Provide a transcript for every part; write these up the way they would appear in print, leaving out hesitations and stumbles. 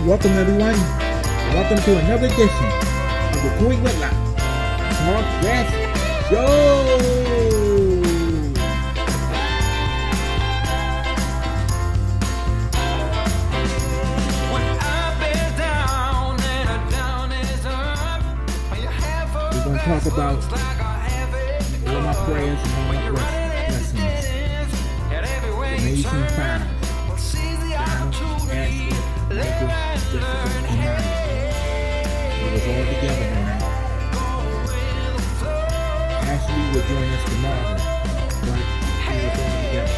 Welcome everyone. Welcome to another edition of the Point Whitlock Podcast Show. We're going to talk about all my prayers and all my blessings. Amazing Five. Donald, Ashley, Michael, Jessica, and Maya. It was all together tonight. Ashley will join us tomorrow, but we were all together.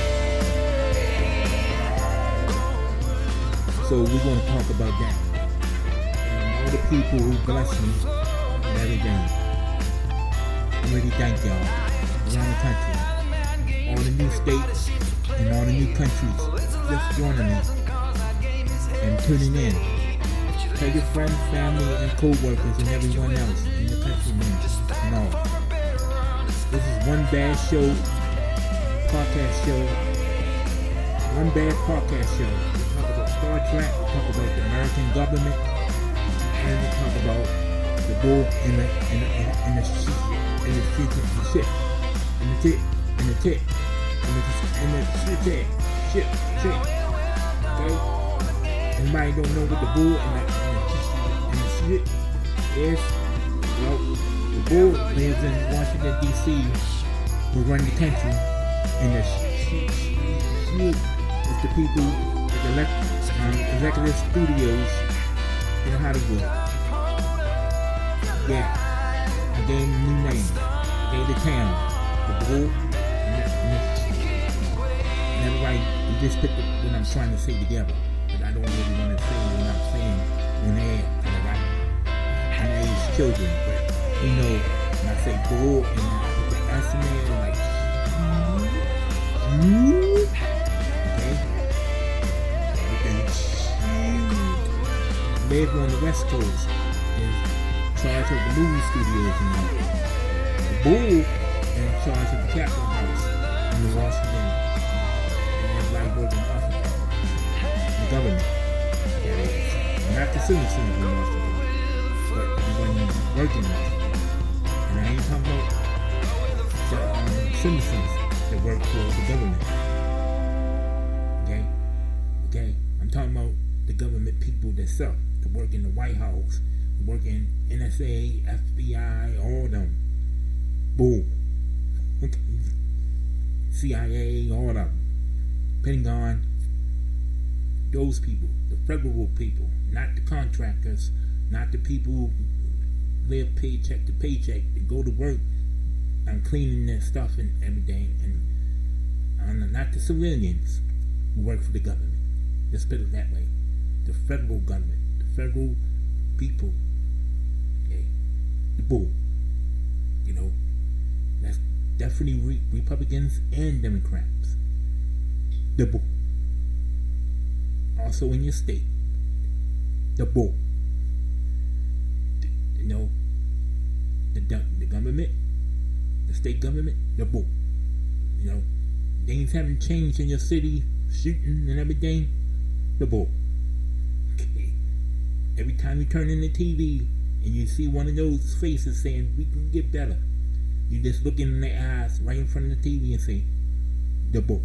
So we're going to talk about that. And all the people who bless me and everything. I really thank y'all around the country. All the new states and all the new countries just joining me and tuning in. Tell your friends, family, and co-workers and everyone else in the country and all. This is One Bad Show, podcast show. One Bad Podcast Show. We talk about Star Trek, we talk about the American government, and we talk about the bull and the shit. Okay? Anybody don't know what the bull and the shit is? Well, the bull lives in Washington, D.C., who run the country, and the shit is the people at the executive studios in Hollywood. Yeah, I gave him a new name. I gave the town, the bull, and everybody just put what I'm trying to say together. But I don't really want to say what I'm saying on air, because I raise children. But you know, when I say bull and I put the S in there, like, okay? Live on the West Coast is charge of the movie studios and all. The bull in charge of the Capitol House in Washington, and everybody working off of that. The government, that is. Not the citizens in Washington, but everyone working in Washington. And I ain't talking about the citizens that work for the government. Okay? I'm talking about the government people that suck, that work in the White House, work in NSA, FBI, all of them. Boom. CIA, all of them. Pentagon. Those people, the federal people, not the contractors, not the people who live paycheck to paycheck, they go to work and cleaning their stuff and everything, and not the civilians who work for the government. Let's put it that way. The federal government, the federal people, okay, the bull. You know, that's definitely Republicans and Democrats. The bull. Also in your state, the bull. You know, the government, the state government, the bull. You know, things haven't changed in your city, shooting and everything, the bull. Okay. Every time you turn in the TV and you see one of those faces saying, we can get better, you just look in their eyes right in front of the TV and say, the bull.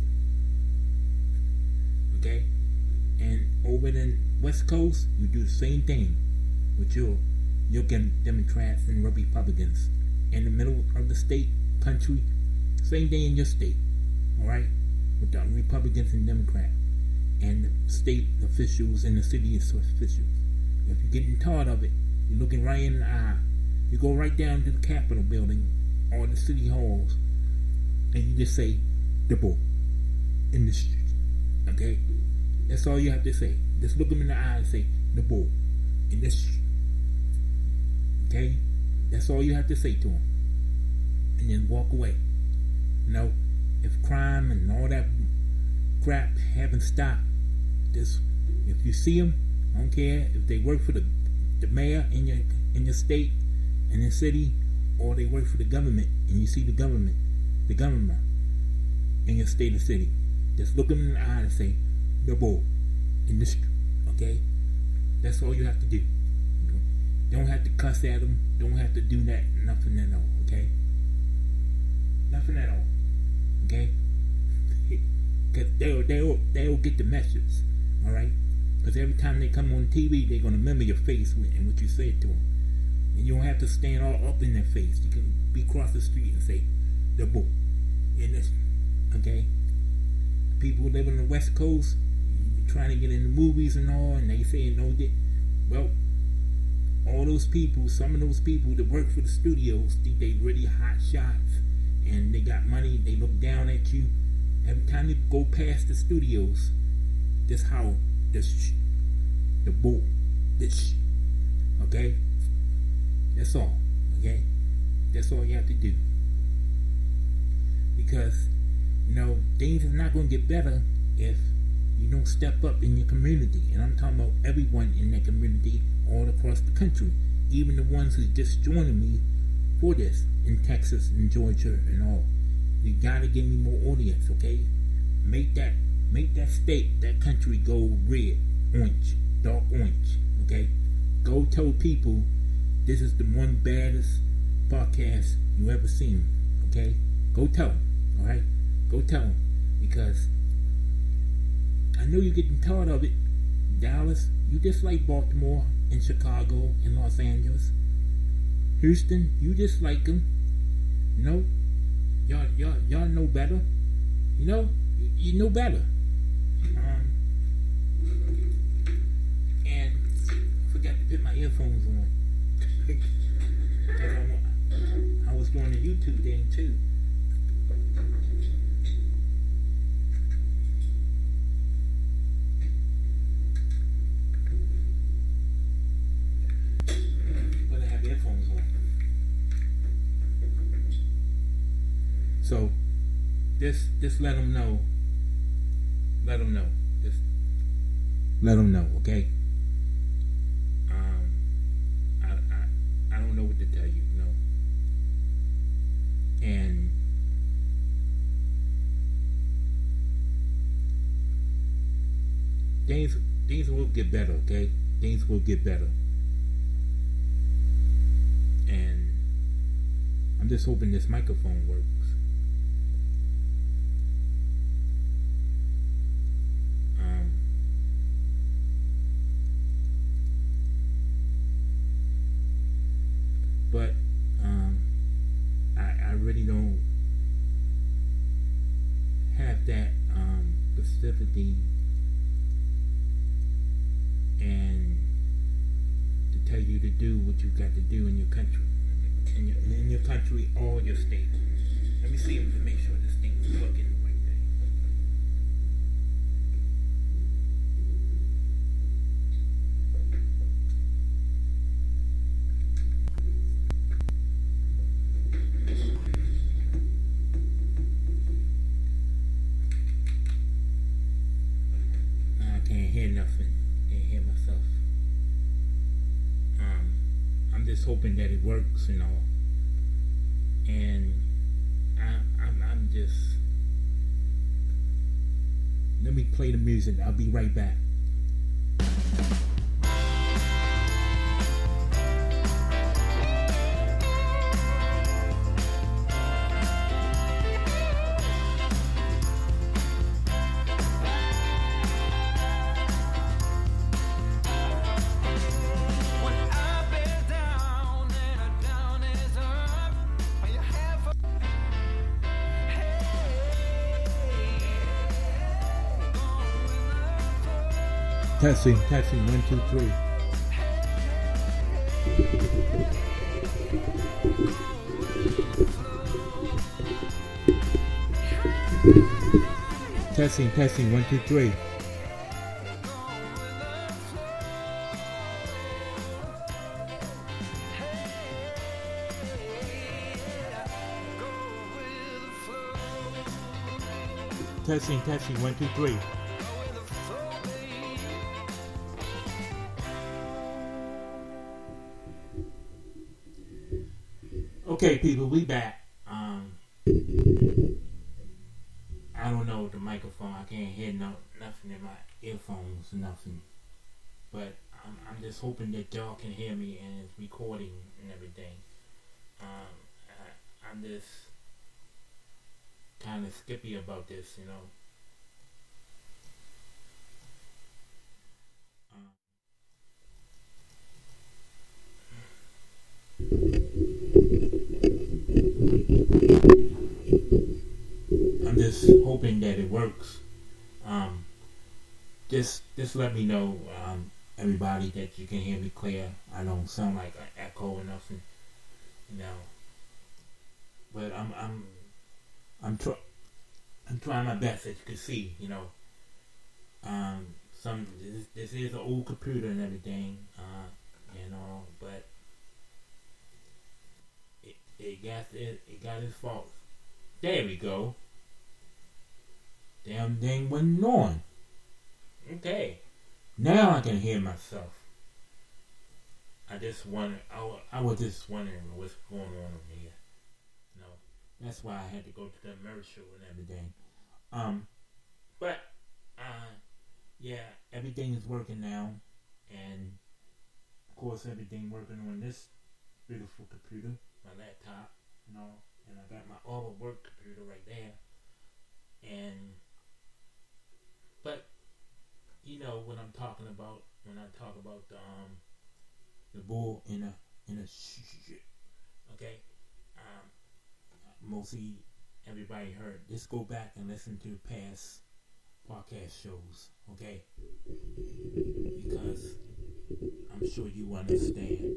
Okay? And over in the West Coast, you do the same thing with your Democrats and Republicans. In the middle of the state, country, same thing in your state. Alright? With the Republicans and Democrats. And the state officials and the city officials. If you're getting tired of it, you're looking right in the eye. You go right down to the Capitol building or the city halls, and you just say, the bull in the street. Okay? That's all you have to say. Just look them in the eye and say, the bull in the street. Okay? That's all you have to say to them. And then walk away. You know, if crime and all that crap haven't stopped, just, if you see them, I don't care if they work for the mayor in your state, in your city, or they work for the government, and you see the government in your state or city, just look them in the eye and say, the bull in the street, okay? That's all you have to do. You know? Don't have to cuss at them. Don't have to do that. Nothing at all. Okay. Nothing at all. Okay. Because they'll get the message. All right. Because every time they come on TV, they're gonna remember your face and what you said to them. And you don't have to stand all up in their face. You can be across the street and say, "The book." And this, okay. People who live on the West Coast, trying to get in the movies and all, and they say no. Well, all those people, some of those people that work for the studios think they really hot shots, and they got money. They look down at you every time you go past the studios. This how the bull, this, okay. That's all, okay. That's all you have to do. Because things are not going to get better if you don't step up in your community. And I'm talking about everyone in that community all across the country. Even the ones who just joining me for this in Texas and Georgia and all. You gotta give me more audience, okay? Make that state, that country go red, orange, dark orange, okay? Go tell people this is the one baddest podcast you ever seen, okay? Go tell them, alright? Go tell them, because I know you're getting tired of it. Dallas, you just like Baltimore and Chicago and Los Angeles. Houston, you just like them. Y'all know better. You know better. And I forgot to put my earphones on. I was doing a YouTube thing too. But I have earphones on. So just let them know. Let them know. Just let them know, okay? I don't know what to tell you, And things will get better, okay? Things will get better. And I'm just hoping this microphone works. But I really don't have that specificity and to tell you to do what you got to do in your country, in your country or your state. Let me see to make sure this thing is working the right way. Hoping that it works and all, and I'm just, let me play the music. I'll be right back. Testing, 1, 2, 3. Testing, 1, 2, 3. Testing, 1, 2, 3. Okay, people, we back. I don't know the microphone. I can't hear nothing in my earphones. Nothing. But I'm just hoping that y'all can hear me and it's recording and everything. I'm just kind of skippy about this, you know. I'm just hoping that it works. Um, just let me know, everybody, that you can hear me clear. I don't sound like an echo or nothing, you know. But I'm trying my best, as you can see, you know. This is an old computer and everything, you know, but it got its faults. There we go. Damn thing went on. Okay. Now I can hear myself. I just wonder. I was just wondering what's going on over here. You know, that's why I had to go to the commercial and everything. But yeah, everything is working now, and of course everything working on this beautiful computer, my laptop, you know, and I got my other work computer right there, and but you know what I'm talking about when I talk about the bull in a shit. Okay, mostly everybody heard. Just go back and listen to past podcast shows, okay? Because I'm sure you understand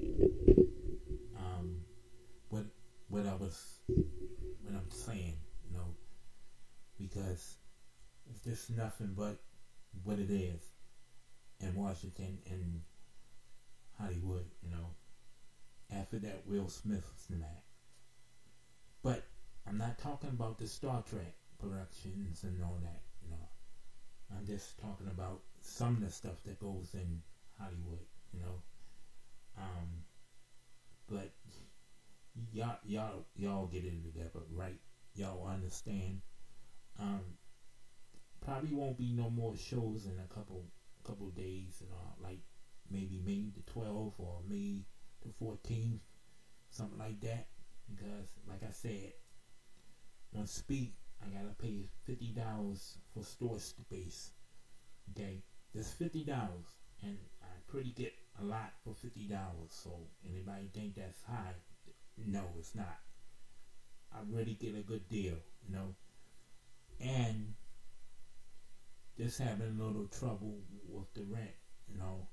what I'm saying, you know, because it's just nothing but what it is in Washington and Hollywood, you know. After that, Will Smith smack. But I'm not talking about the Star Trek productions and all that, you know. I'm just talking about some of the stuff that goes in Hollywood, you know. But y'all get it together, right? Y'all understand. Probably won't be no more shows in a couple days, you know, like maybe May the 12th or May the 14th, something like that. Because, like I said, on Speak, I gotta pay $50 for store space. Okay, that's $50, and I pretty get a lot for $50. So anybody think that's high? No, it's not. I really get a good deal, you know. And just having a little trouble with the rent, you know.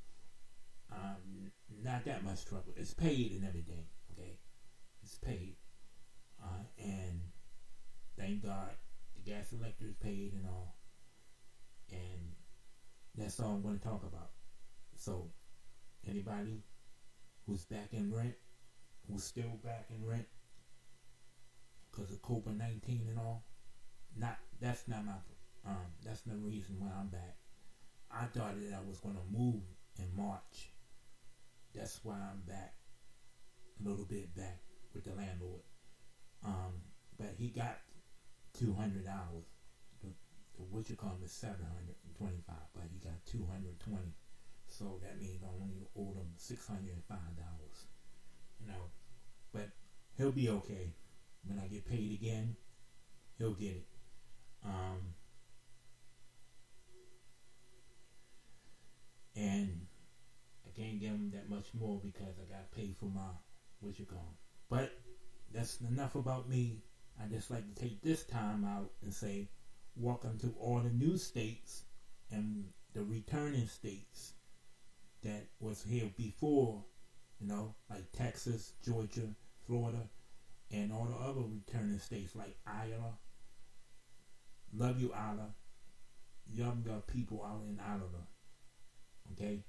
Not that much trouble. It's paid and everything. Okay, it's paid, and thank God the gas electric is paid and all. And that's all I'm going to talk about. So, anybody who's back in rent, who's still back in rent because of COVID-19 and all, that's not the reason why I'm back. I thought that I was going to move in March. That's why I'm back, a little bit back with the landlord. But he got $200. What you call it, $725, but he got $220. So that means I only owed him $605. You know, but he'll be okay. When I get paid again, he'll get it. And I can't give him that much more because I got paid for my But that's enough about me. I just like to take this time out and say, welcome to all the new states and the returning states that was here before, you know, like Texas, Georgia, Florida, and all the other returning states like Iowa. Love you, Iowa. Younger people out in Iowa. Okay?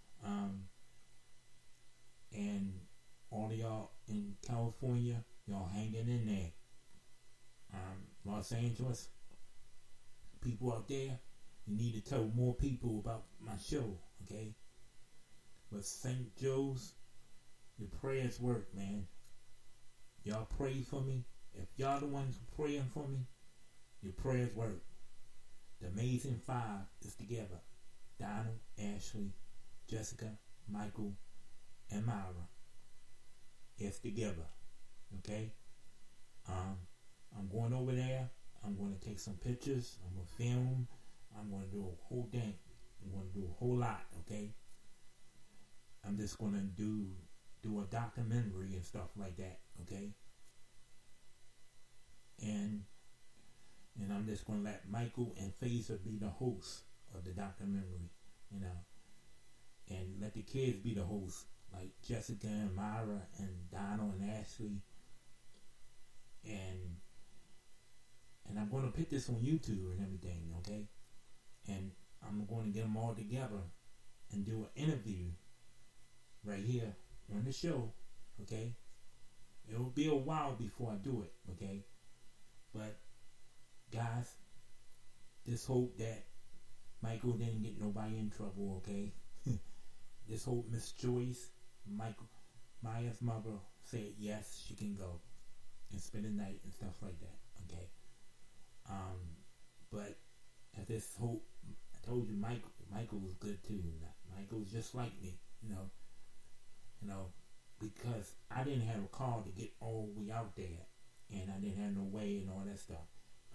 And all of y'all in California, y'all hanging in there. Los Angeles, people out there, you need to tell more people about my show, okay? But St. Joe's, your prayers work, man. Y'all pray for me. If y'all the ones praying for me, your prayers work. The Amazing Five is together. Donald, Ashley, Jessica, Michael, and Myra is together. Okay? I'm going over there. I'm going to take some pictures. I'm going to film. I'm going to do a whole thing. I'm going to do a whole lot. Okay? I'm just going to do a documentary and stuff like that. Okay? And I'm just going to let Michael and Phaser be the hosts of the documentary, and let the kids be the hosts, like Jessica and Myra and Donald and Ashley, and I'm going to put this on YouTube and everything, okay? And I'm going to get them all together and do an interview right here on the show, okay? It will be a while before I do it, okay? But guys, just hope that Michael didn't get nobody in trouble, okay? Just hope Miss Joyce, Maya's mother, said yes, she can go and spend the night and stuff like that, okay? But I just hope, I told you Michael was good too. Michael's just like me, because I didn't have a car to get all the way out there, and I didn't have no way and all that stuff.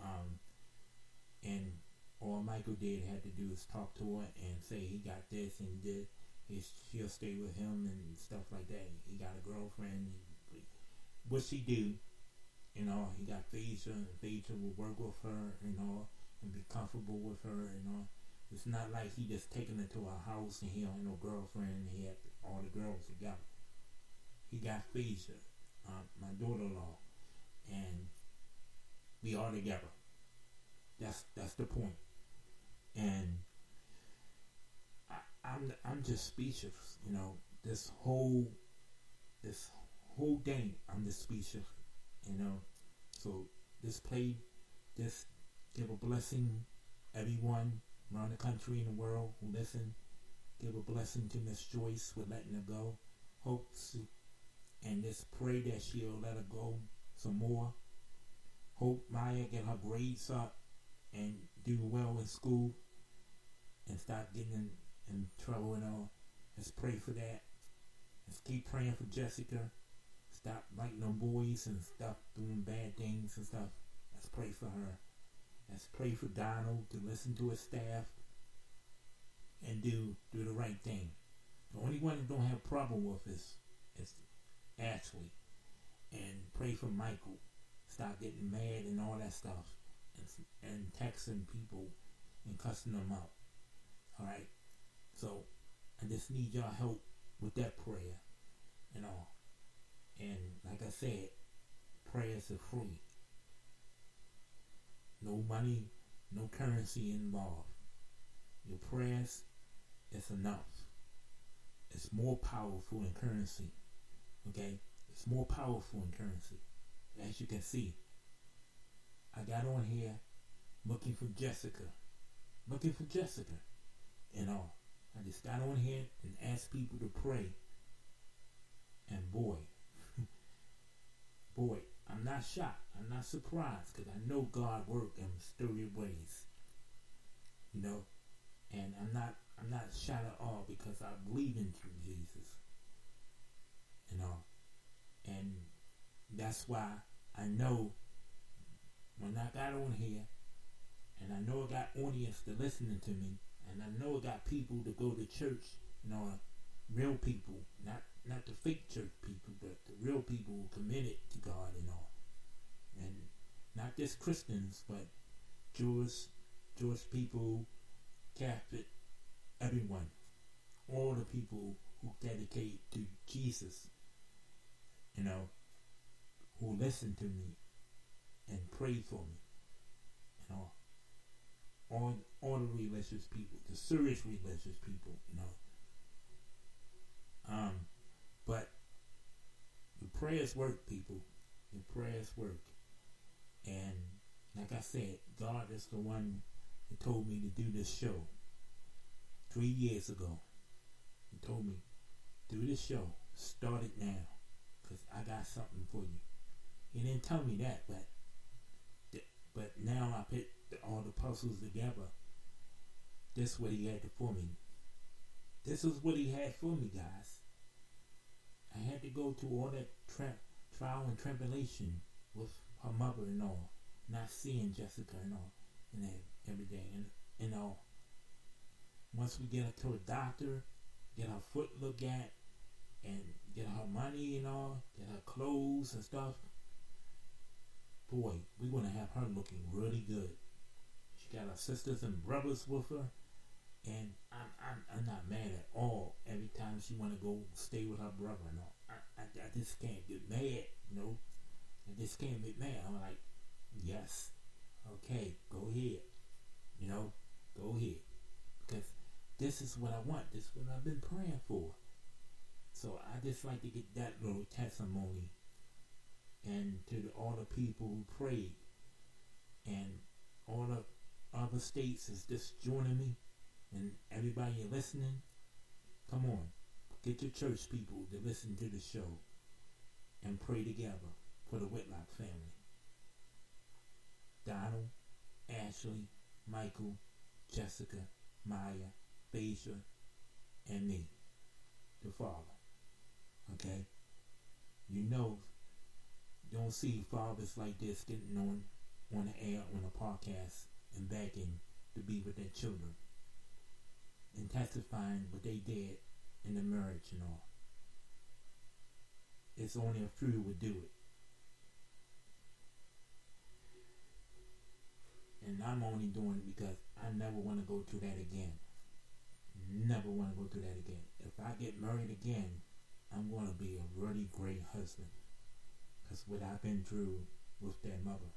And all Michael did had to do is talk to her and say he got this and did. She'll stay with him and stuff like that. He got a girlfriend. What she do, he got Phaser, and Phaser will work with her, and be comfortable with her, It's not like he just taking her to a house and he don't have no girlfriend and he had all the girls together. He got Phaser, my daughter-in-law, and we all together. That's the point. And I'm just speechless, this whole thing, I'm just speechless, So this give a blessing, everyone around the country and the world who listen. Give a blessing to Miss Joyce for letting her go. Hopes, and just pray that she'll let her go some more. Hope Maya get her grades up and do well in school and stop getting in trouble and all. Let's pray for that. Let's keep praying for Jessica. Stop liking them boys and stop doing bad things and stuff. Let's pray for her. Let's pray for Donald to listen to his staff and do the right thing. The only one that don't have a problem with is Ashley. And pray for Michael. Stop getting mad and all that stuff. And texting people and cussing them out. Alright? So, I just need y'all help with that prayer and all. And like I said, prayers are free. No money, no currency involved. Your prayers is enough. It's more powerful than currency. Okay? It's more powerful than currency. As you can see, I got on here looking for Jessica. And all. I just got on here and asked people to pray. And boy, I'm not shocked. I'm not surprised because I know God works in mysterious ways. And I'm not shocked at all because I believe in Jesus. And that's why I know when I got on here, and I know I got audience to listening to me, and I know I got people to go to church, real people, not the fake church people, but the real people who committed to God and all. And not just Christians, but Jewish people, Catholic, everyone. All the people who dedicate to Jesus, who listen to me and pray for me, all the religious people, the serious religious people, but your prayers work, people. Your prayers work. And like I said, God is the one who told me to do this show 3 years ago. He told me, do this show. Start it now. Because I got something for you. He didn't tell me that, but now I put all the puzzles together. This way he had it for me. this is what he had for me, guys. I had to go through all that trial and tribulation with her mother and all, not seeing Jessica and all, and every day, and all. Once we get her to a doctor, get her foot looked at, and get her money and all, get her clothes and stuff, boy, we're gonna have her looking really good. She got her sisters and brothers with her, and I'm not mad at all. Every time she wanna go stay with her brother and all, I just can't get mad, you know. I just can't get mad. I'm like, yes, okay, go ahead, you know, go ahead, because this is what I want. This is what I've been praying for. So I just like to get that little testimony, and to all the people who prayed, and all the other states is just joining me, and everybody listening. Come on, get your church people to listen to the show and pray together for the Whitlock family. Donald, Ashley, Michael, Jessica, Maya, Phaedra, and me, the father. Okay? You know, you don't see fathers like this getting on the air, on a podcast, and begging to be with their children, and testifying what they did in the marriage and all. It's only a few would do it. And I'm only doing it because I never want to go through that again. Never want to go through that again. If I get married again, I'm going to be a really great husband. Because what I've been through with that mother,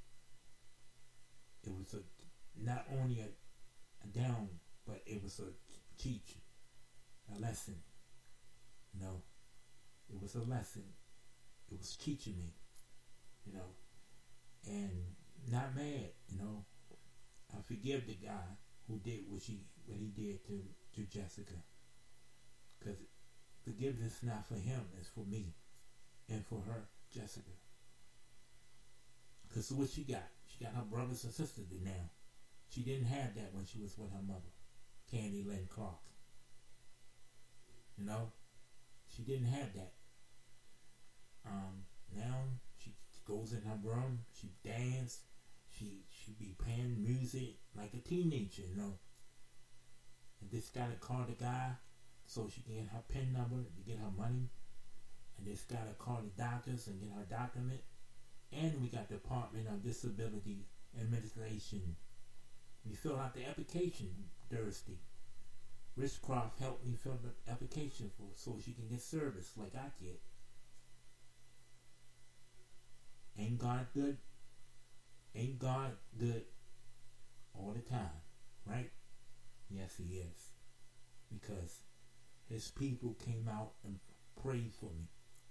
it was not only a down, but it was a teach, a lesson. You know, it was a lesson. It was teaching me, you know, and not mad, you know. I forgive the guy who did what he did to Jessica, because forgiveness is not for him, it's for me and for her, Jessica. Because what she got her brothers and sisters now. She didn't have that when she was with her mother, Candy Lynn Clark. You know, she didn't have that. Now she goes in her room, she dance, she be playing music like a teenager, you know. And just gotta call the guy so she can get her PIN number to get her money. And just gotta call the doctors and get her document. And we got the Department of Disability Administration. We fill out the application Thursday. Richcroft helped me fill the application so she can get service like I get. Ain't God good? Ain't God good all the time, right? Yes, he is. Because his people came out and prayed for me.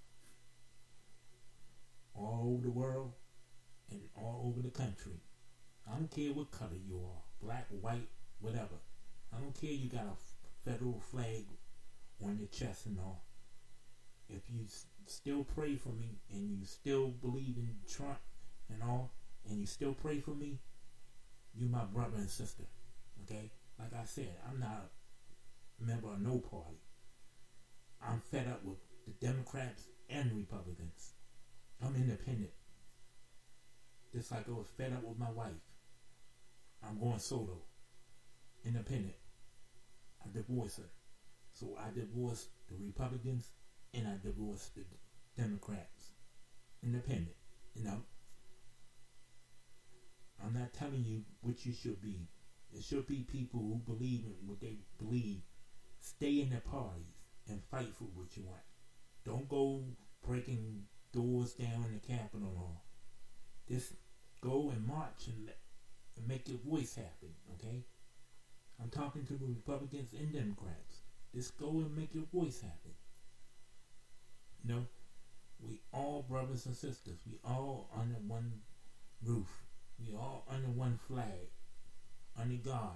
All over the world and all over the country. I don't care what color you are, black, white, whatever. I don't care you got a federal flag on your chest and all. If you still pray for me and you still believe in Trump and all, and you still pray for me, you my brother and sister. Okay? Like I said, I'm not a member of no party. I'm fed up with the Democrats and Republicans. I'm independent. Just like I was fed up with my wife. I'm going solo. Independent. I divorced her. So I divorced the Republicans and I divorced the Democrats. Independent. You know? I'm not telling you what you should be. It should be people who believe in what they believe. Stay in their parties and fight for what you want. Don't go breaking doors down in the Capitol and all. Just go and march and make your voice happen, okay? I'm talking to the Republicans and Democrats. Just go and make your voice happen. You know, we all brothers and sisters. We all under one roof. We all under one flag. Under God.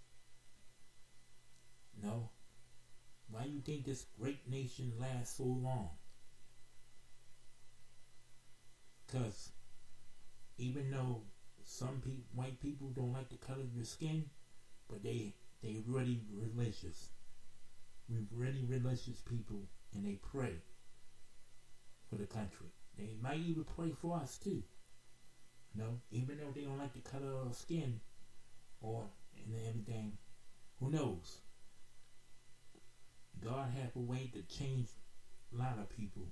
You know, why you think this great nation lasts so long? Because even though some white people don't like the color of your skin, but they really religious. We're really religious people, and they pray for the country. They might even pray for us too. Even though they don't like the color of our skin or and everything, who knows? God have a way to change a lot of people,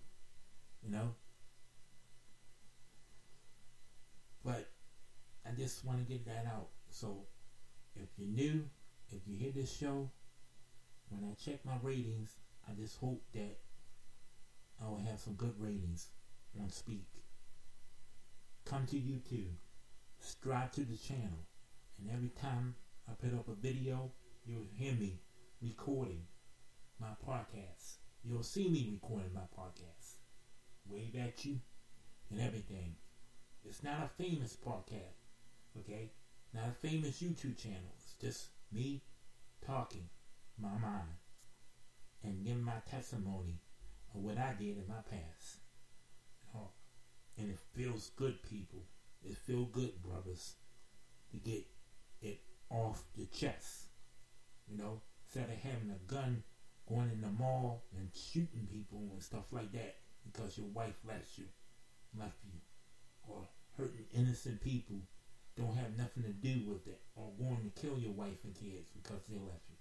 But I just want to get that out. So if you're new, if you hear this show, when I check my ratings, I just hope that I will have some good ratings on Speak. Come to YouTube, subscribe to the channel, and every time I put up a video, you'll hear me recording my podcast. You'll see me recording my podcast. Wave at you and everything. It's not a famous podcast, okay? Not a famous YouTube channel. It's just me talking my mind and giving my testimony of what I did in my past. And it feels good, people. It feels good, brothers, to get it off your chest. Instead of having a gun going in the mall and shooting people and stuff like that because your wife left you, or hurting innocent people don't have nothing to do with it, or going to kill your wife and kids because they left you.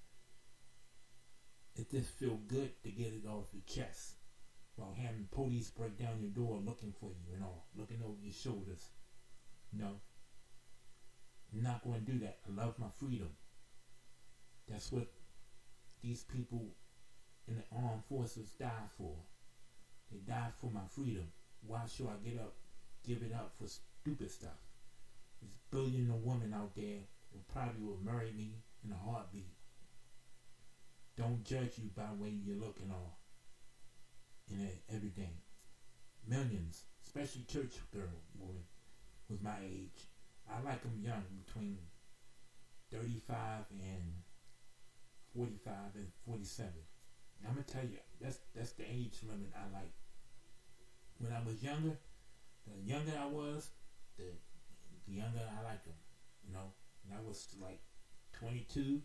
It just feels good to get it off your chest while having police break down your door looking for you and all, looking over your shoulders. I'm not going to do that. I love my freedom. That's what these people in the armed forces die for. They die for my freedom. Why should I give it up for stupid stuff? There's billions of women out there who probably will marry me in a heartbeat. Don't judge you by the way you look and all. And everything. Millions, especially church girl women with my age. I like them young, between 35 and 45 and 47. I'm gonna tell you, that's the age limit I like. When I was younger, the younger I was, the younger I liked them. And I was like 22,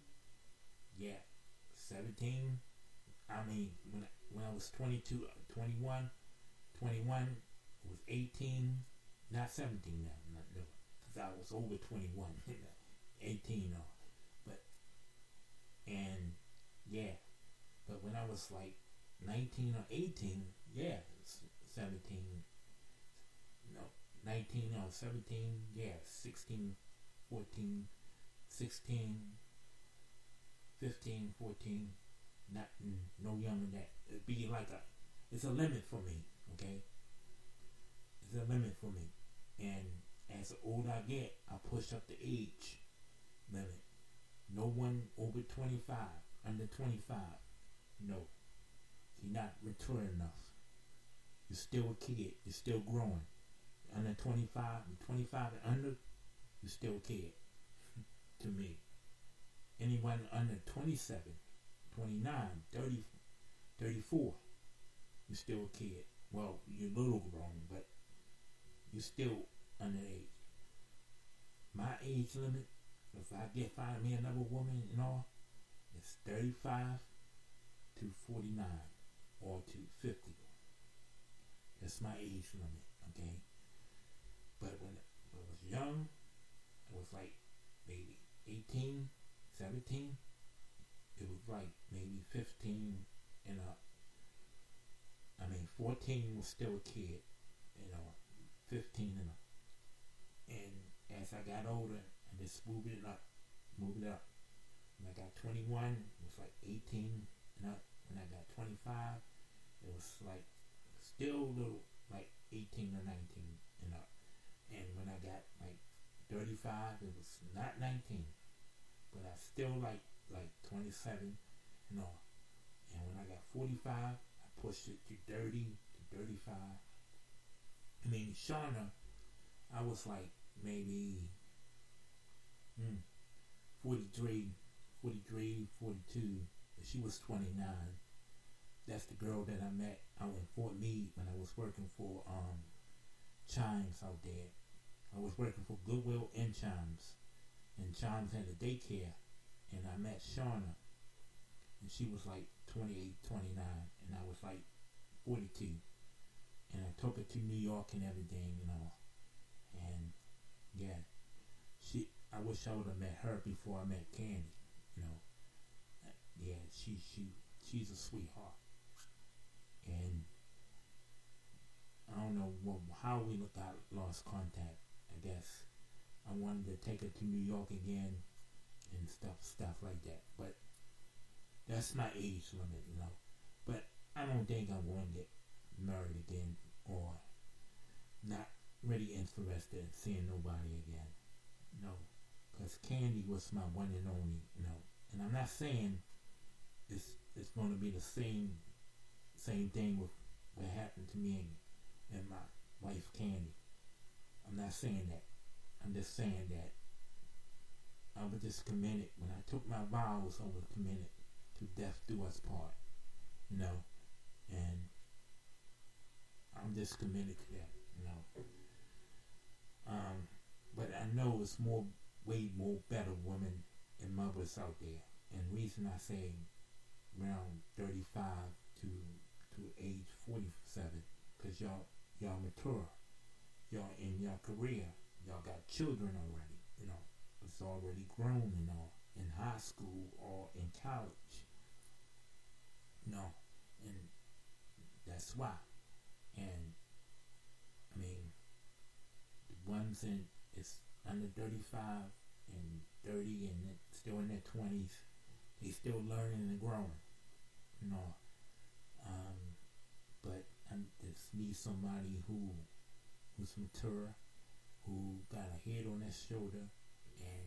17. I mean, when I was 22, 21, it was 18, not 17 now, because I was over 21, 18 now. But when I was like 19 or 18, 17, 19 or 17, 16, 14, 16, 15, 14, no younger than that. It'd be like it's a limit for me, okay? It's a limit for me. And as the older I get, I push up the age limit. No one over 25, under 25, no. You're not mature enough. You're still a kid. You're still growing. Under 25 and under, you're still a kid. To me. Anyone under 27, 29, 30, 34, you're still a kid. Well, you're a little grown, but you're still underage. My age limit, if I find me another woman and all, it's 35 to 49 or to 50. That's my age limit, okay? But when I was young, I was like maybe 18, 17. It was like maybe 15 and up. 14 was still a kid, 15 and up. And as I got older, I just moved it up. When I got 21, it was like 18 and up. When I got 25, it was like still a little like 18 or 19 and up. And when I got like 35, it was not 19, but I still like 27 and all. And when I got 45, I pushed it to 30 to 35. Shauna, I was like maybe 43, 42, and she was 29. That's the girl that I met out in Fort Meade when I was working for Chimes out there. I was working for Goodwill and Chimes. And Chimes had a daycare. And I met Shauna. and she was like 28, 29, and I was like 42. And I took her to New York and everything, and yeah, I wish I would have met her before I met Candy, yeah, she's a sweetheart, and I don't know how we got lost contact. I guess I wanted to take her to New York again and stuff like that, but that's my age limit, but I don't think I'm going to get married again, or not really interested in seeing nobody again, because Candy was my one and only, and I'm not saying it's going to be the same thing with what happened to me and my wife Candy. I'm not saying that. I'm just saying that I was just committed. When I took my vows, I was committed to death do us part, and I'm just committed to that, but I know it's way more better women and mothers out there, and the reason I say around 35 to age 47, because y'all mature, y'all in your career, y'all got children already, it's already grown and all, in high school or in college, and that's why. And I mean, the ones it's under 35 and 30 and still in their 20s, they still learning and growing, but I just need somebody who's mature, who got a head on their shoulder, and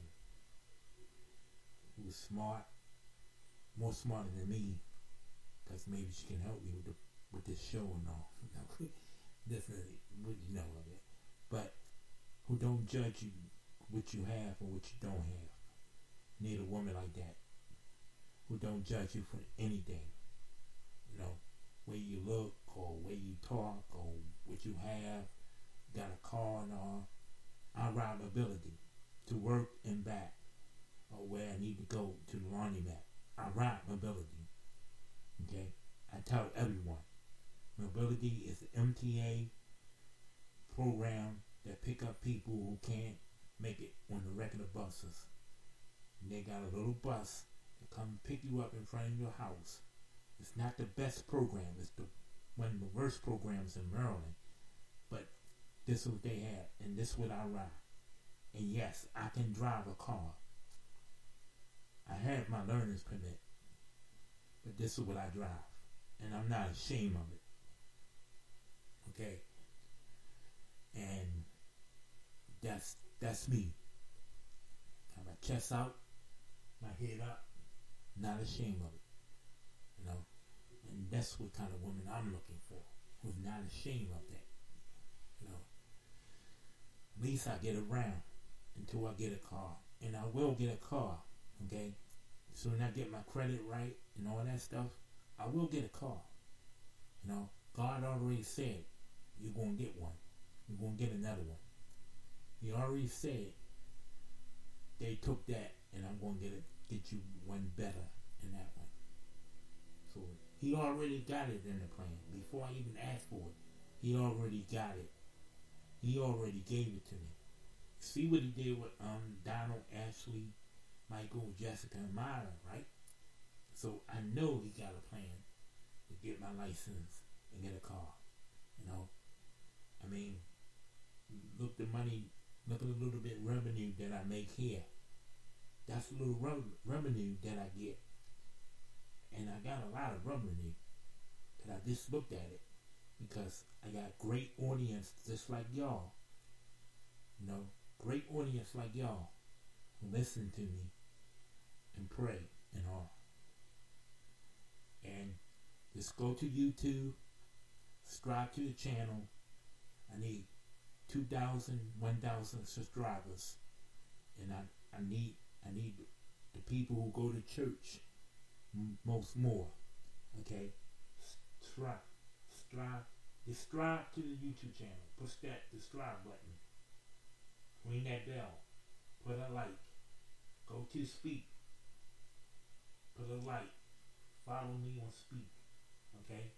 who's smart, more smarter than me, because maybe she can help me with this show and all. Definitely, of it. But who don't judge you what you have or what you don't have. Need a woman like that, who don't judge you for anything. Where you look or where you talk or what you have, got a car and all. I ride mobility to work and back, or where I need to go to the laundromat. I ride mobility. Okay? I tell everyone, mobility is an MTA program that pick up people who can't make it on the regular buses. And they got a little bus that come pick you up in front of your house. It's not the best program. It's one of the worst programs in Maryland. But this is what they have, and this is what I ride. And yes, I can drive a car. I have my learner's permit. But this is what I drive. And I'm not ashamed of it. Okay? And that's me. Got my chest out, my head up, not ashamed of it. And that's what kind of woman I'm looking for, who's not ashamed of that. At least I get around until I get a car. And I will get a car, okay? So when I get my credit right and all that stuff, I will get a car. God already said you're going to get one. You're going to get another one. He already said they took that and I'm going to get you one better than that one. So he already got it in the plan. Before I even asked for it, he already got it. He already gave it to me. See what he did with Donald, Ashley, Michael, Jessica, and Myra, right? So I know he got a plan to get my license and get a car. I mean, look at a little bit revenue that I make here. That's a little revenue that I get. And I got a lot of revenue, but I just looked at it because I got great audience just like y'all. Great audience like y'all who listen to me and pray and all. And just go to YouTube, subscribe to the channel. I need 2,000, 1,000 subscribers, and I need the people who go to church more. Okay, subscribe to the YouTube channel. Push that subscribe button. Ring that bell. Put a like. Go to speak. Put a like. follow me on Speak. Okay?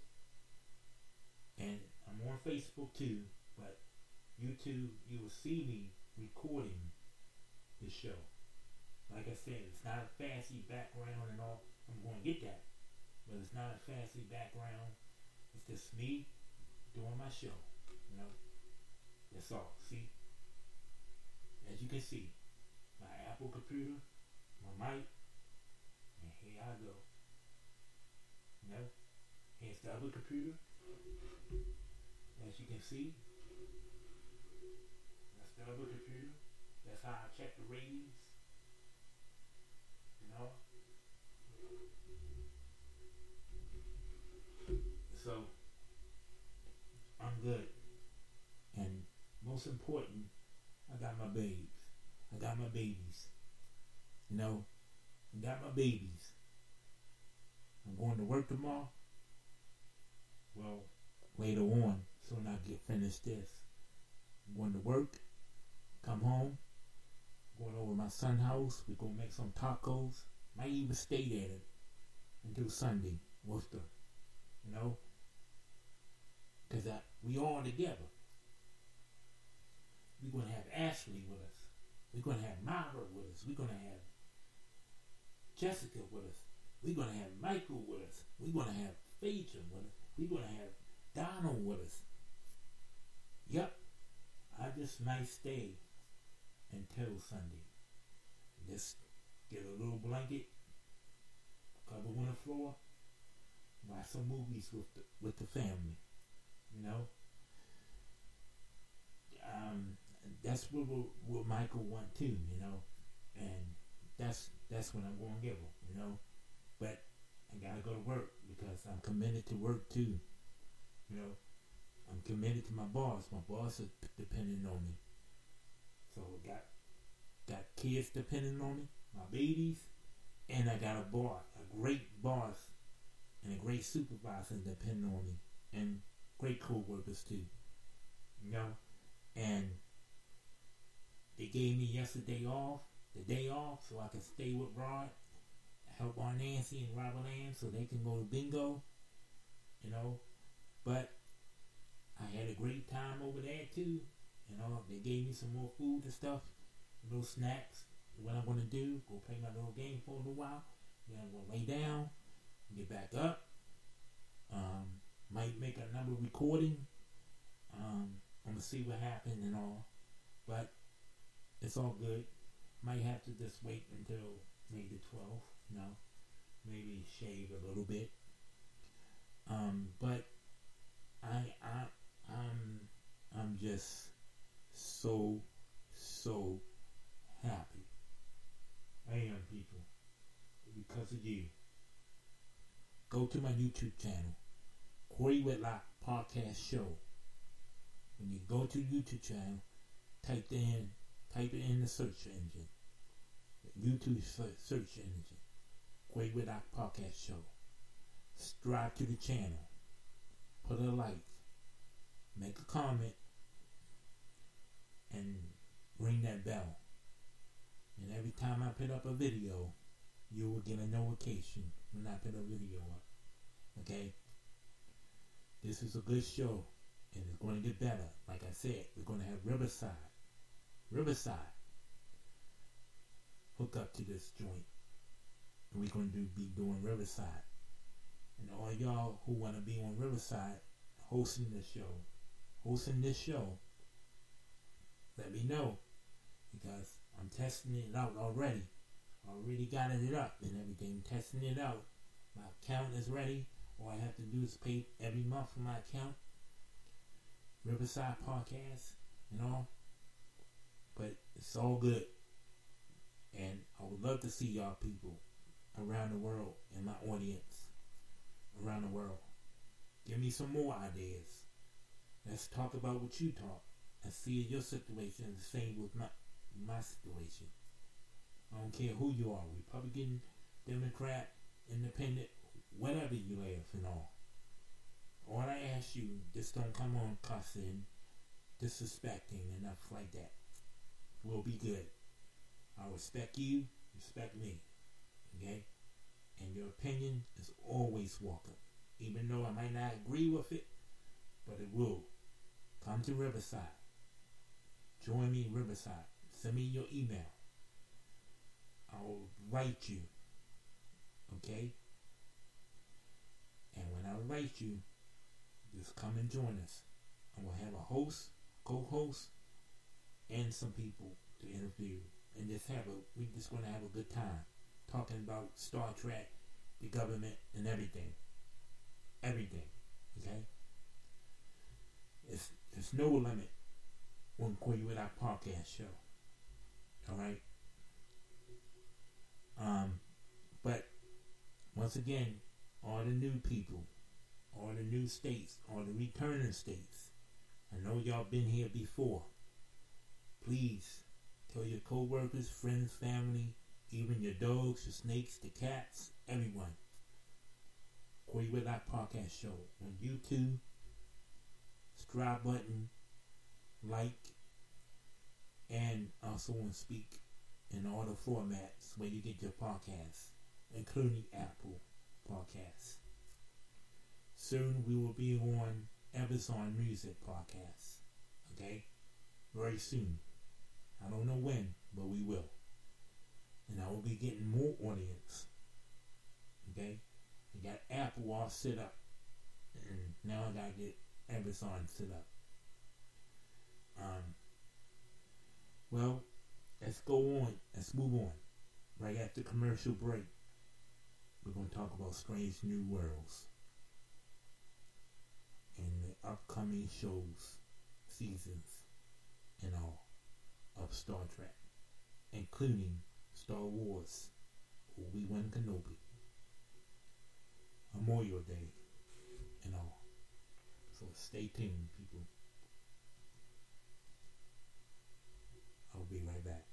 And I'm on Facebook too, but YouTube, you will see me recording the show. Like I said, it's not a fancy background and all. I'm going to get that. But it's not a fancy background. It's just me doing my show. You know? That's all. See? As you can see, my Apple computer, my mic, and here I go. You know? Here's the other computer. As you can see, that's the other computer. That's how I check the ratings. You know? So, I'm good. And most important, I got my babes. I got my babies. You know? I got my babies. I'm going to work tomorrow. Well, later on, soon I get finished this. I'm going to work, come home, going over to my son's house. We're going to make some tacos. Might even stay there until Sunday with them. You know? Because we all together. We're going to have Ashley with us. We're going to have Margaret with us. We're going to have Jessica with us. We're going to have Michael with us. We're going to have Phaedra with us. We're going to have Donald with us. Yep. I just might stay until Sunday. Just get a little blanket, cover on the floor, watch some movies with the family. You know? That's what Michael want too, you know? And that's what I'm going to give him, you know? But I got to go to work because I'm committed to work too. You know? I'm committed to my boss. My boss is depending on me. So I got kids depending on me, my babies, and I got a great boss and a great supervisor depending on me, and great co-workers too. You know? And they gave me the day off, so I could stay with Rod, help Aunt Nancy and Robert Ann so they can go to bingo, you know. But I had a great time over there too, you know. They gave me some more food and stuff, little snacks. What I'm going to do, go play my little game for a little while, then I'm going to lay down, get back up, might make another recording, I'm going to see what happened and all, but it's all good. Might have to just wait until May the 12th, you know, maybe shave a little bit, but I'm just so happy. I am, people, because of you. Go to my YouTube channel, Corey Whitlock Podcast Show. When you go to YouTube channel, type it in the search engine, the YouTube search engine, Corey Whitlock Podcast Show. Subscribe to the channel, put a like, make a comment, and ring that bell. And every time I put up a video, you will get a notification when I put a video up. Okay? This is a good show, and it's going to get better. Like I said, we're going to have Riverside hook up to this joint, and we're going to be doing Riverside. And all y'all who want to be on Riverside hosting this show, let me know, because I'm testing it out already. Already got it up and everything, testing it out. My account is ready. All I have to do is pay every month for my account, Riverside Podcast and all. But it's all good, and I would love to see y'all people around the world and my audience around the world. Give me some more ideas. Let's talk about what you talk and see if your situation is the same with my situation. I don't care who you are, Republican, Democrat, Independent, whatever you have and all. All I ask you, just don't come on cussing, disrespecting, and stuff like that. We'll be good. I respect you, respect me. Okay? And your opinion is always welcome. Even though I might not agree with it, but it will. Come to Riverside. Join me in Riverside. Send me your email. I'll write you. Okay? And when I write you, just come and join us. I will have a host, co-host, and some people to interview. And we're just going to have a good time. Talking about Star Trek, the government, and everything. Everything. Okay? There's no limit on Koyu With Our podcast show. Alright? But once again, all the new people, all the new states, all the returning states, I know y'all been here before. Please tell your co-workers, friends, family, even your dogs, your snakes, the cats, everyone. Koyu With Our podcast show on YouTube. Subscribe button, like, and also on Speak in all the formats where you get your podcasts, including Apple Podcasts. Soon we will be on Amazon Music Podcasts. Okay? Very soon. I don't know when, but we will. And I will be getting more audience. Okay? I got Apple all set up. And now I gotta get Amazon set up. Well, let's go on. Let's move on. Right after commercial break, we're going to talk about Strange New Worlds and the upcoming shows, seasons, and all of Star Trek, including Star Wars, Obi-Wan Kenobi, Memorial Day, and all. So stay tuned, people. I'll be right back.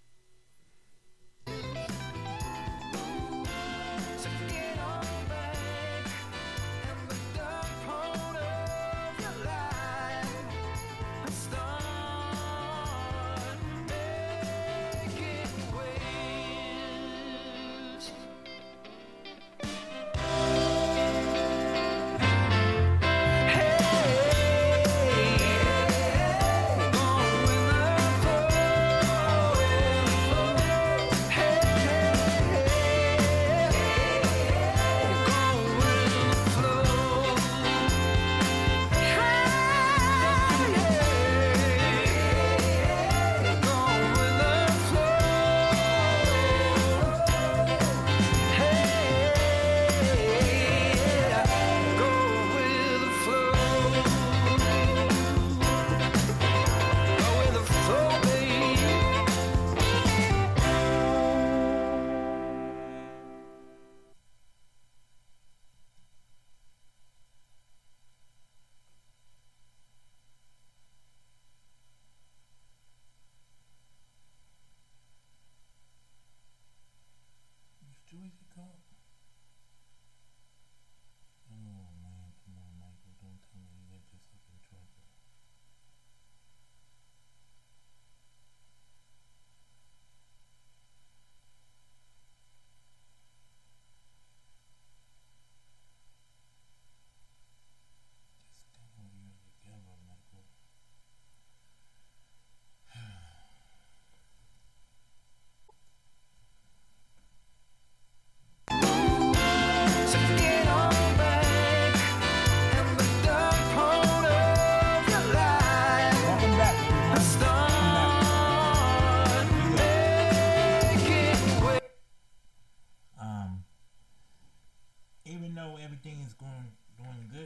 Doing good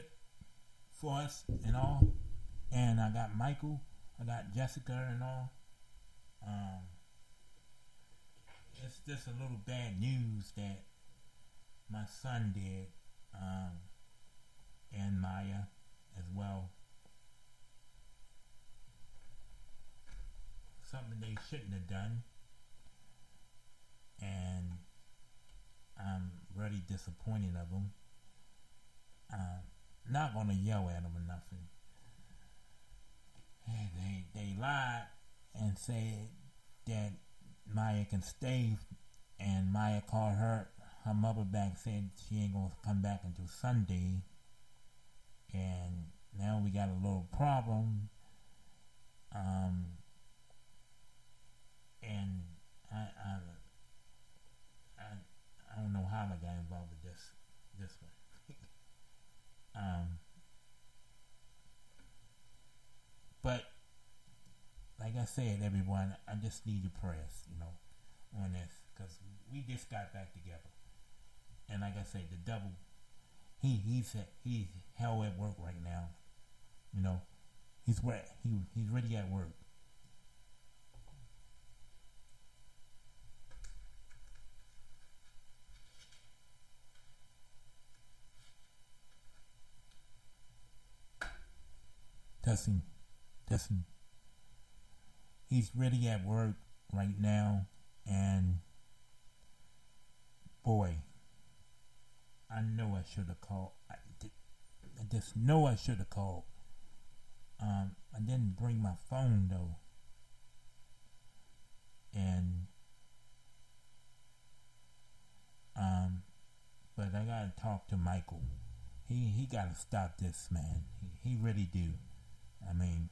for us and all, and I got Michael, I got Jessica and all. It's just a little bad news that my son did, and Maya as well. Something they shouldn't have done, and I'm really disappointed of them. Not gonna yell at them or nothing. They lied and said that Maya can stay, and Maya called her her mother back said she ain't gonna come back until Sunday, and now we got a little problem. And I don't know how I got involved with this one. But like I said, everyone, I just need your prayers, on this, because we just got back together. And like I said, the devil, he's hell at work right now. He's ready at work. Testing. He's ready at work right now, and boy, I know I should have called. I just know I should have called. I didn't bring my phone though, and but I gotta talk to Michael. He gotta stop this, man. He really do. I mean,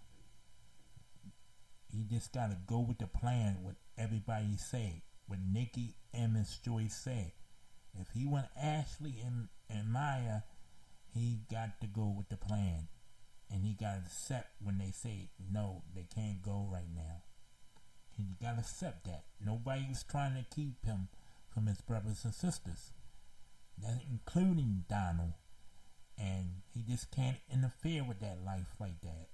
he just gotta go with the plan. What everybody say, what Nikki and Miss Joyce say. If he want Ashley and Maya, he got to go with the plan. And he got to accept when they say, no, they can't go right now. He got to accept that. Nobody was trying to keep him from his brothers and sisters. That's including Donald. And he just can't interfere with that life like that.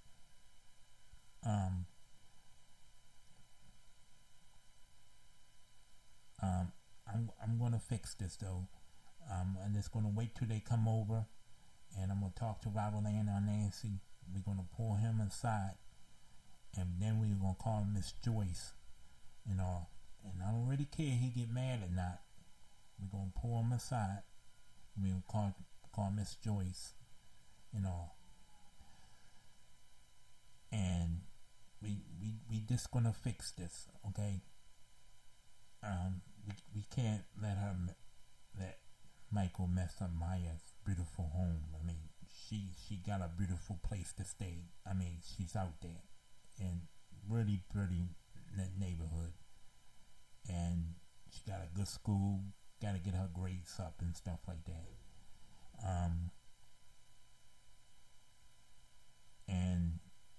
I'm gonna fix this though. I'm just gonna wait till they come over, and I'm gonna talk to Robert and Nancy. We're gonna pull him aside, and then we're gonna call Miss Joyce, and I don't really care if he get mad or not. We're gonna pull him aside. We'll call Miss Joyce, and we just gonna fix this, okay? We can't let Michael mess up Maya's beautiful home. I mean, she got a beautiful place to stay. I mean, she's out there in really pretty neighborhood, and she got a good school. Got to get her grades up and stuff like that. And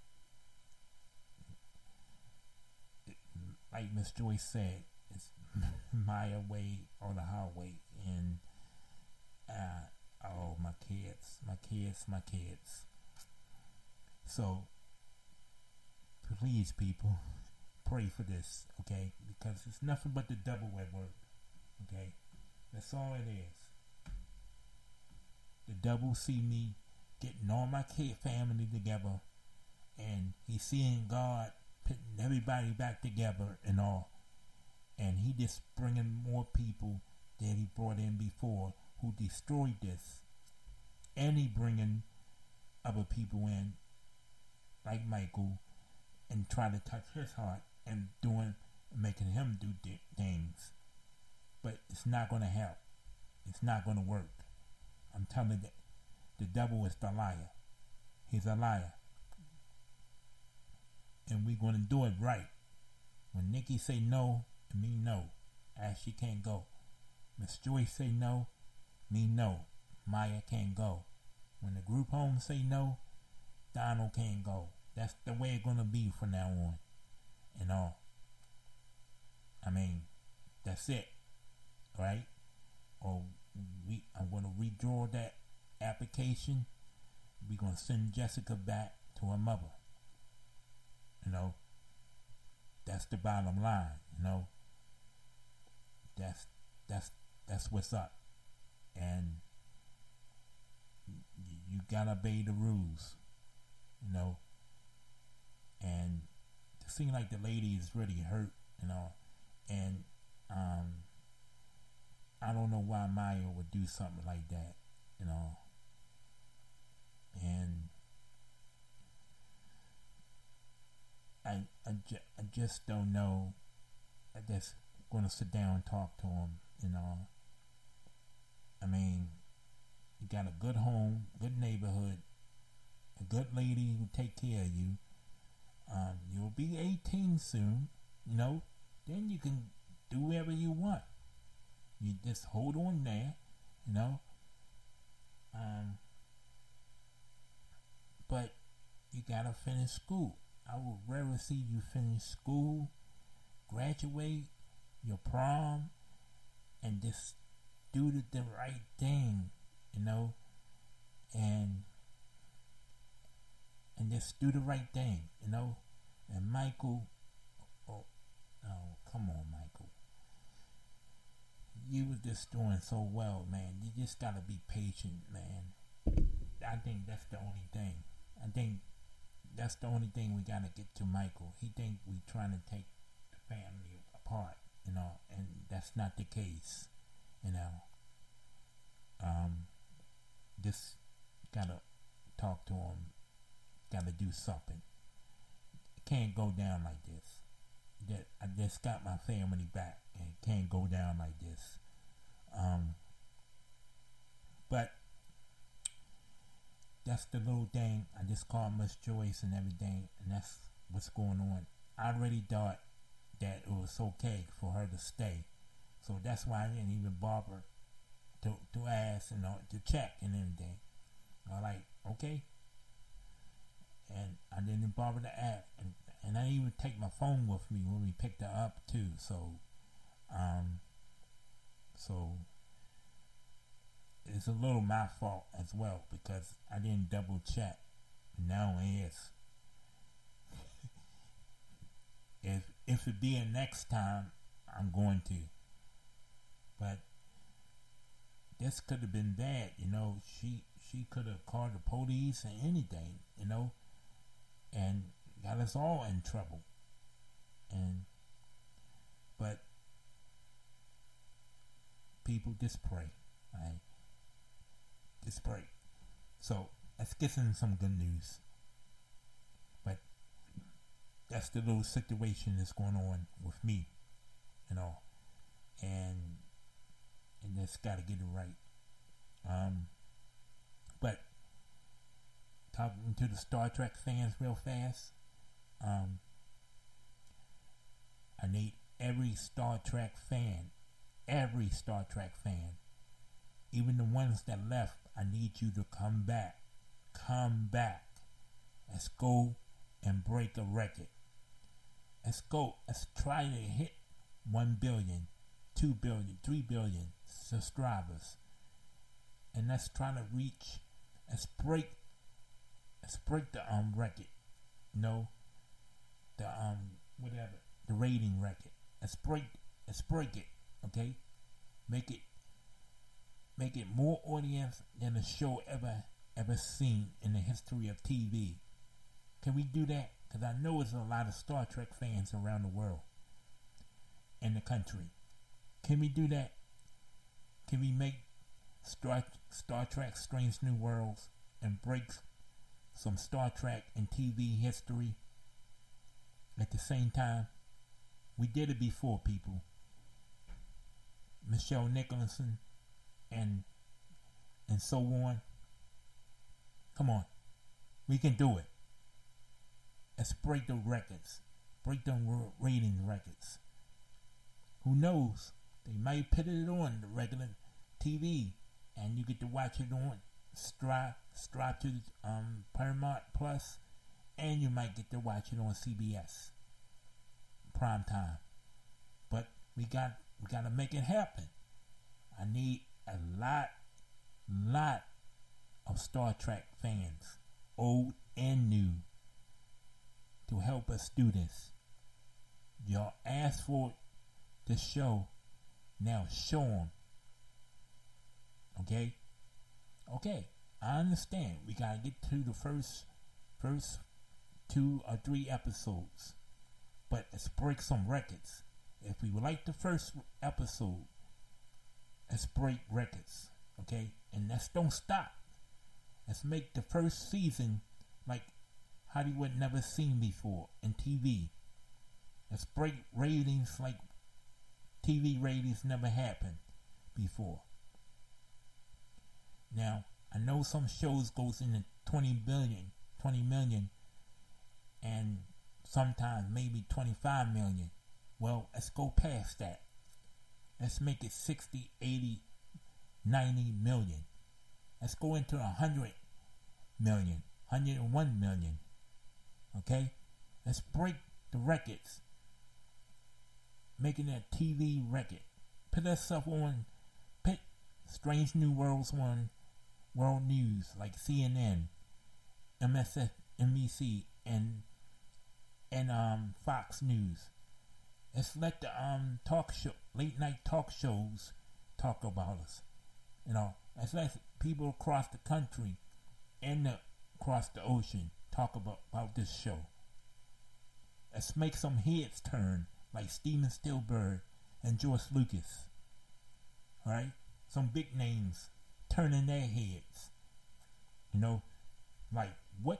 like Miss Joyce said, it's Maya way or the highway, and my kids. So please, people, pray for this, okay? Because it's nothing but the devil at work, okay? That's all it is. The devil see me getting all my kid family together, and he's seeing God putting everybody back together and all, and he just bringing more people that he brought in before who destroyed this, and he bringing other people in like Michael and try to touch his heart and making him do things, but it's not going to help. It's not going to work. I'm telling you, the devil is the liar. He's a liar. And we're going to do it right. When Nikki say no, it mean no. Ashley can't go. Miss Joyce say no, me no. Maya can't go. When the group home say no, Donald can't go. That's the way it's going to be from now on. And all. I mean, that's it. Right? Or I'm going to redraw that application. We're going to send Jessica back to her mother. That's the bottom line. That's what's up. And you gotta obey the rules. And it seems like the lady is really hurt. And I don't know why Maya would do something like that. And I just don't know. I just gonna sit down and talk to him, I mean, you got a good home, good neighborhood, a good lady who take care of you. You'll be 18 soon, then you can do whatever you want. You just hold on there, but you gotta finish school. I would rather see you finish school, graduate, your prom, and just do the right thing, and just do the right thing, And Michael, oh, come on, Michael. You was just doing so well, man. You just gotta be patient, man. I think that's the only thing. I think that's the only thing we gotta get to Michael. He think we trying to take the family apart, and that's not the case, Just gotta talk to him. Gotta do something. It can't go down like this. I just got my family back, and it can't go down like this. But that's the little thing. I just called Miss Joyce and everything, and that's what's going on. I already thought that it was okay for her to stay, so that's why I didn't even bother to ask, to check and everything. I was like, okay, and I didn't bother to ask, and I didn't even take my phone with me when we picked her up too. So it's a little my fault as well, because I didn't double check. Now it is. If it be a next time, I'm going to. But this could have been bad, She could have called the police and anything, and got us all in trouble. But people, just pray, right? Just pray. So let's get into some good news. But that's the little situation that's going on with me, and just gotta get it right. But talking to the Star Trek fans real fast, I need every Star Trek fan, even the ones that left, I need you to come back. Let's go and break a record. Let's try to hit 1 billion, 2 billion, 3 billion subscribers. And let's try to reach, let's break the record. The rating record. Let's break it, okay? Make it more audience than a show ever seen in the history of TV. Can we do that? Because I know there's a lot of Star Trek fans around the world, in the country. Can we do that? Can we make Star Trek Strange New Worlds and break some Star Trek and TV history at the same time? We did it before, people. Michelle Nicholson and so on. Come on. We can do it. Let's break the records. Break them rating records. Who knows? They might put it on the regular TV and you get to watch it on Stripe to Paramount Plus, and you might get to watch it on CBS prime time. But we got to make it happen. I need a lot of Star Trek fans, old and new, to help us do this. Y'all asked for this show. Now show them. Okay, I understand. We gotta get to the first 2 or 3 episodes, but let's break some records. If we would like the first episode, let's break records. Okay, and let's don't stop. Let's make the first season like Hollywood never seen before in TV. Let's break ratings like TV ratings never happened before. Now, I know some shows goes into 20 million, and sometimes maybe 25 million. Well, let's go past that. Let's make it 60, 80, 90 million. Let's go into 100 million, 101 million. Okay? Let's break the records. Making a TV record. Put ourselves on, put Strange New Worlds on World News like CNN, MSNBC, and Fox News. Let's let the late night talk shows talk about us. Let's let people across the country and across the ocean talk about this show. Let's make some heads turn like Steven Spielberg and George Lucas. Alright? Some big names turning their heads. Like what?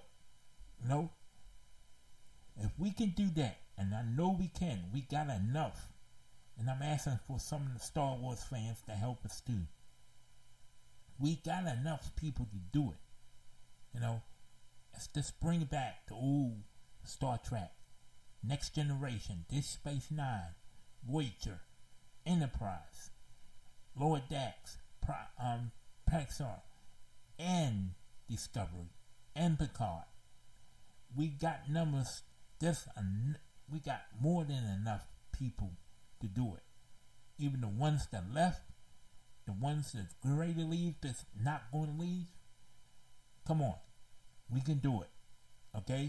If we can do that, and I know we can, we got enough. And I'm asking for some of the Star Wars fans to help us too. We got enough people to do it. Let's just bring back the old Star Trek, Next Generation, Deep Space Nine, Voyager, Enterprise, Lower Decks, Pixar, and Discovery, and Picard. We got numbers. We got more than enough people to do it. Even the ones that left, the ones that's ready to leave, that's not going to leave. Come on, we can do it. Okay.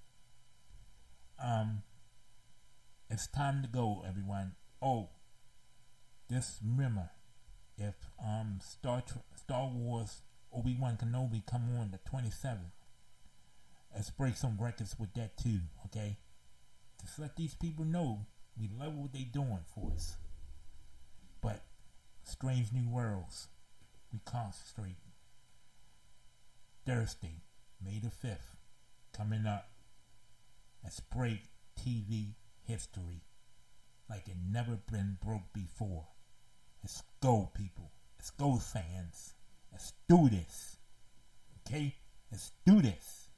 It's time to go, everyone. Oh, just remember, if Star Wars Obi-Wan Kenobi come on the 27th, let's break some records with that too. Okay. Just let these people know we love what they doing for us. But Strange New Worlds, we concentrate. Thursday, May the 5th, coming up. Let's break TV history like it never been broke before. Let's go, people. Let's go, fans. Let's do this. Okay? Let's do this.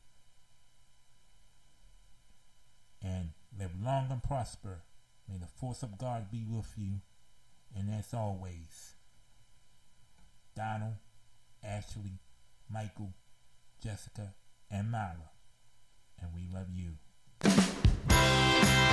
And live long and prosper. May the force of God be with you. And as always, Donald, Ashley, Michael, Jessica, and Myra. And we love you.